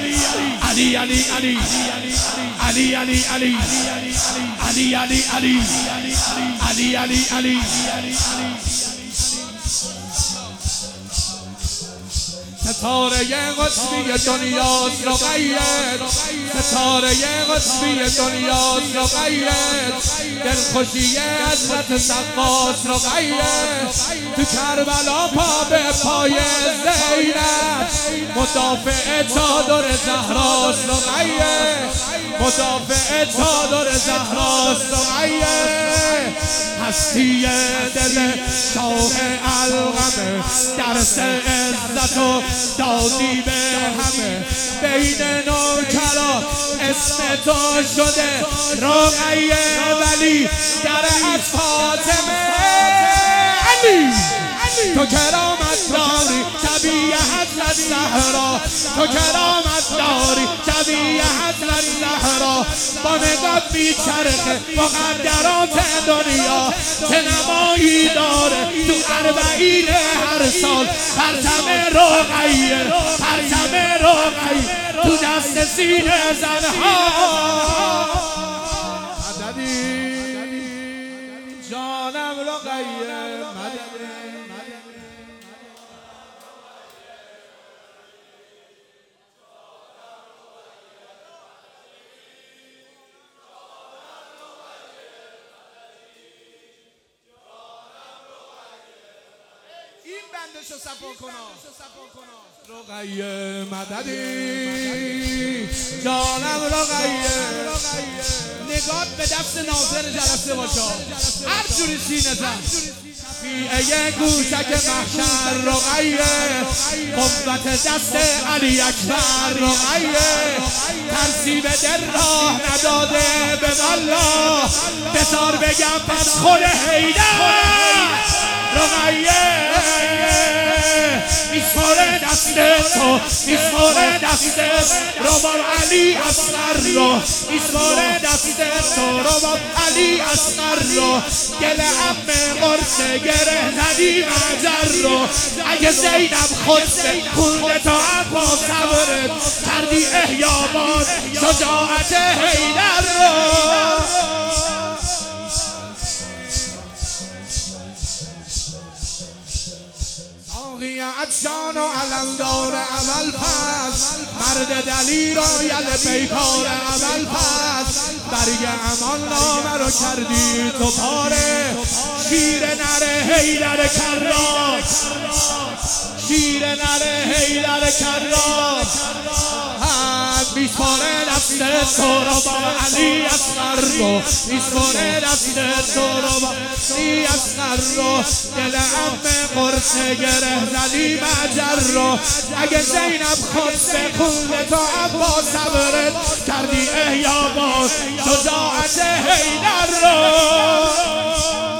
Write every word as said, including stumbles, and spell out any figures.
علی علی علی علی علی علی علی علی علی علی علی ستاره قطبی دنیاست رقیت، ستاره قطبی دنیاست رقیت، دلخوشی حضرت سقاس رقیت، تو کربلا پا به پای زینب، مدافع چادر زهراست رقیت، مدافع چادر زهراست رقیت، هستی دل شاه القمه، درس عزت و دادی به همه، بین نوکرا اسم تو شده رقیه، ولی در از فاطمه علی، تو کرامت داری شبیه حضرت زهرا، تو کرامت داری شبیه حضرت زهرا، با نگات میچرخه مقدرات دنیا، چه نمایی داره تو اربعین هر سال، پرچم رقیه، پرچم رقیه تو دست سینه زنها، مددی جانم رقیه، مددی. این بندشو صفا کنا رقیه مددی جانم رقیه، نگات به دست ناظر جلسه باشه، هر جوری سینه زن شفیعه گوشک محشر رقیه، قوت دست علی اکبر رقیه، ترسی به دل راه نداده به والله، بذار بگم پس خود حیدر رقیه، میسپاره دست تو، میسپاره دست رباب علی اصغر رو، میسپاره دست تو رباب علی اصغر رو، گل عمه قرص گره زدی مجر رو، اگه زینب خود خونده تا با صبرت کردی احیا باز شجاعت حیدر رو، عطشان و علمدار عمل پس، مرد دلیر و یل پیکار عمل پس، برگ امان نامه رو کردی تو پاره، شیر نره حیدر کرار، شیر نره حیدر کرار، میسپاره دست تو رو با علی اصغر رو، میسپاره دست تو رو با علی اصغر رو، دل عمه قرص گره زدی مجر رو، اگه زینب خود بخونه تا عباس صبرت کردی احیا باز شجاعت حیدر رو.